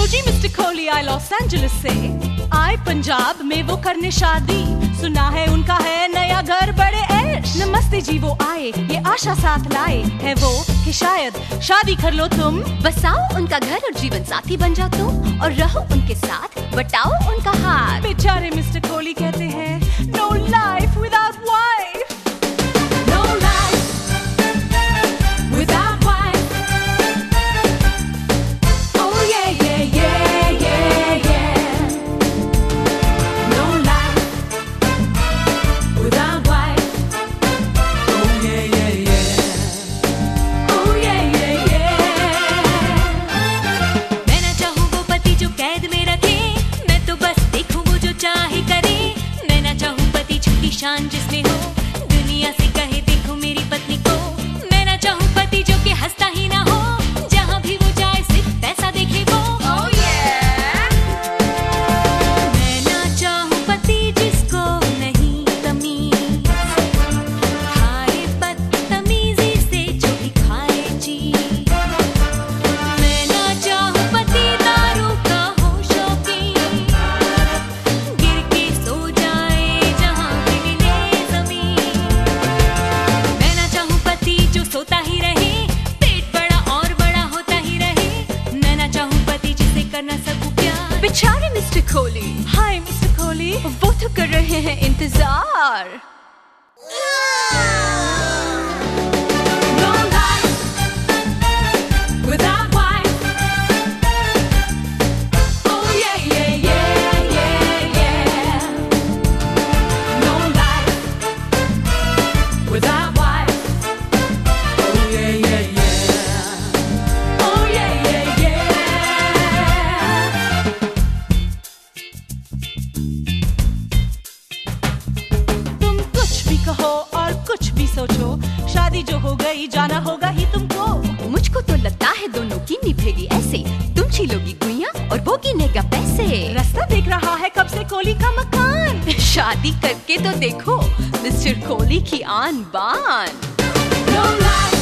जी mister Kohli आए Los Angeles से, आए पंजाब में वो करने शादी। सुना है उनका है नया घर बड़े ऐश। नमस्ते जी वो आए ये आशा साथ लाए है वो कि शायद शादी कर लो तुम। बसाओ उनका घर और जीवन साथी बन जाओ तुम, और रहो उनके साथ, बटाओ उनका हाथ। बेचारे मिस्टर कोहली कहते हैं no life without wife, no life without wife. Oh yeah no life without wife. Oh yeah oh ये मैं ना चाहूँ वो पति जो कैद में रखे, मैं तो बस देखूं वो जो चाहे करे। मैं ना चाहूँ पति झूठी शान जिसमें हो, दुनिया से कहे देखो मेरी पत्नी को। मैं ना चाहूँ पति जो कि हंसता ही ना हो, जहाँ भी वो जाए सिर्फ पैसा देखे वो। मैं ना चाहूँ पति जिसको नहीं तमीज, खाए बदतमीजी से जो भी खाए चीज। मैं ना चाहूँ पति दारू का हो शौकीन, गिर के सो जाए जहाँ भी मिले जमीन। मैं ना चाहूँ पति जो सोता ही रहे, पेट बड़ा और बड़ा होता ही रहे। मैं ना चाहूँ पति जिसे करना सकूं प्यार। बेचारे मिस्टर कोहली, हाय मिस्टर कोहली, वो तो कर रहे हैं इंतजार। no life without wife. Oh yeah. No life without wife. Oh yeah. Oh yeah. तुम कुछ भी कहो और कुछ भी सोचो, शादी जो हो गई जाना होगा ही तुमको। मुझको तो लगता है दोनों की निभेगी ऐसे, तुम छीलोगी गुइयां और वो गिनेगा पैसे। रास्ता देख रहा है कब से कोहली का मकान। शादी करके तो देखो मिस्टर कोहली की आन बान। No life